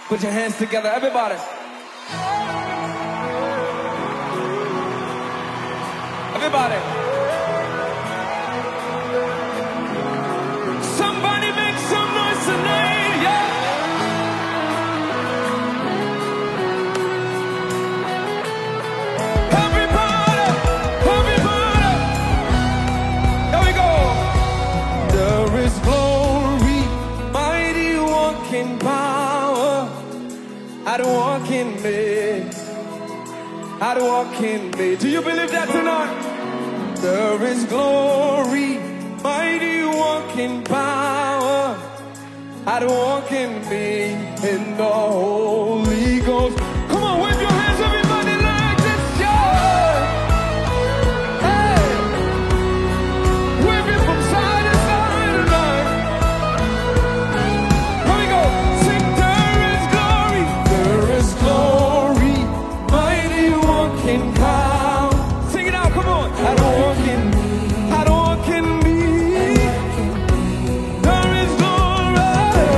Put your hands together, everybody. Everybody. Somebody make some noise tonight, yeah. Everybody, everybody. Here we go. There is glory, mighty walking power. I'd walk in me. I'd walk in me. Do you believe that tonight? There is glory, mighty walking power. I'd walk in me in the Holy Ghost. Come on, wave your hands, everybody, like this, yeah. Hey, wave it from side to side tonight. Here we go. Sing, there is glory, mighty walking power. Sing it out, come on. I'd walk in me. I'd walk in me. There is glory,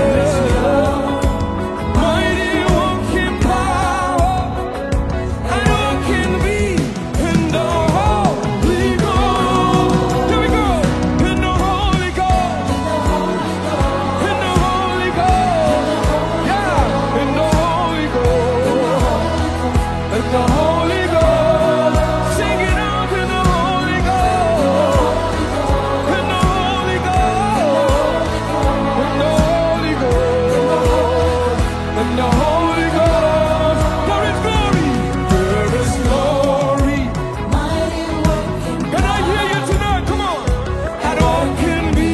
mighty walking power. I'd walk in me in the Holy Ghost. Here we go. In the Holy Ghost. In the Holy Ghost. Yeah. In the Holy Ghost. In the Holy Ghost. Sing it out in the Holy Ghost. In the Holy Ghost. In the Holy Ghost. In the Holy Ghost. There is glory. There is glory. Can I hear you tonight? Come on. I don't can be.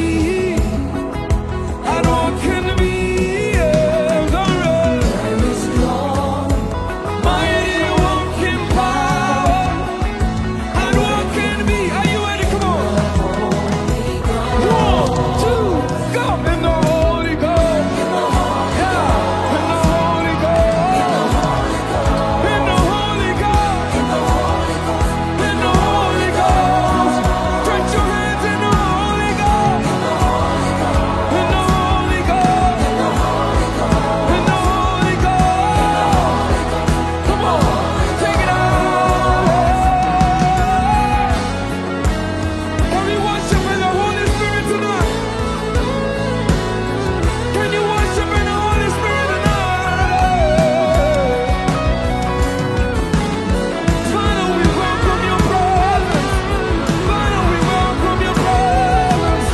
I don't can be. There is glory. Mighty walking power. I'd walk in me. Are you ready? Come on. 1, 2, go. In the Holy Ghost. Yeah. In the Holy Ghost. In the Holy Ghost. In the Holy Ghost. Stretch your hands in the Holy Ghost. In the Holy Ghost. In the Holy Ghost. Come on. Take it out. Can we worship in the Holy Spirit tonight? Can you worship in the Holy Spirit tonight? Father, we welcome your presence. Father, we welcome your presence.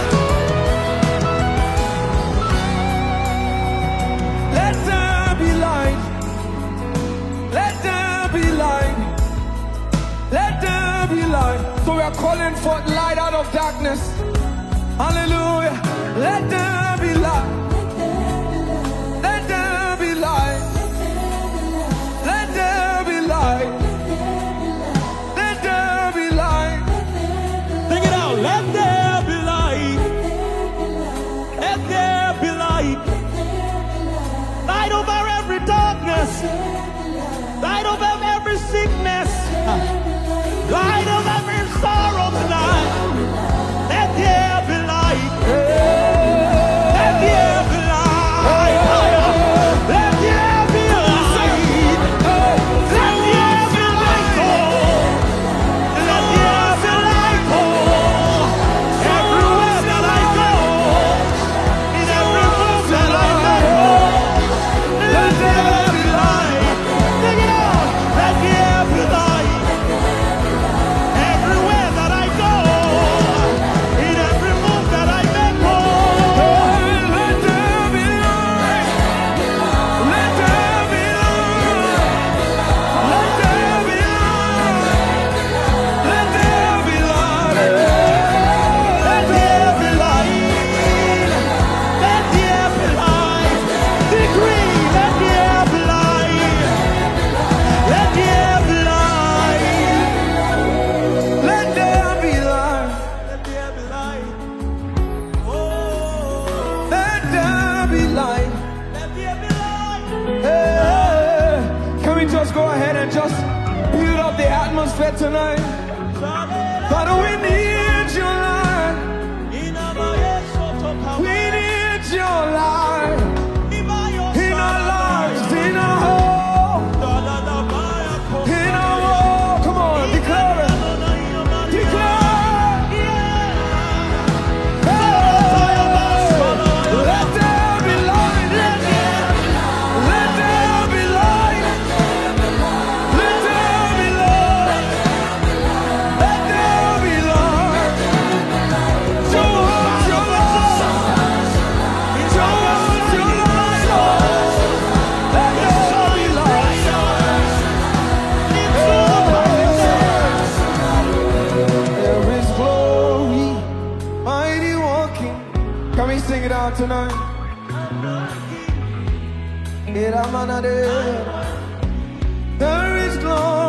Let there be light. Let there be light. Let there be light. So we are calling forth light out of darkness. Hallelujah. Let there be light. Let there be light. Let there be light. Let there be light. Sing it out. Let there be light. Let there be light. Light over every darkness. Light over every sickness. Light over every sorrow tonight. Let there be light. Let there be light. Let there be light. Let there be light. Let there be light. Everywhere that I go, in every room that I go, let there be light. Sing it out. Let there be light. Everywhere that I go, in every move that I make, Let there be light. Let there be light. Let there be light. Let there be light. let there be light. Let there be light. Decree, let there be light. Let there be light. Let there be light. Let there be light. Oh, Let there be light. let there be light. Hey, can we just go ahead and just build up the atmosphere tonight? Father, we need your light. We need your light in our lives. Can we sing it out tonight? There is glory.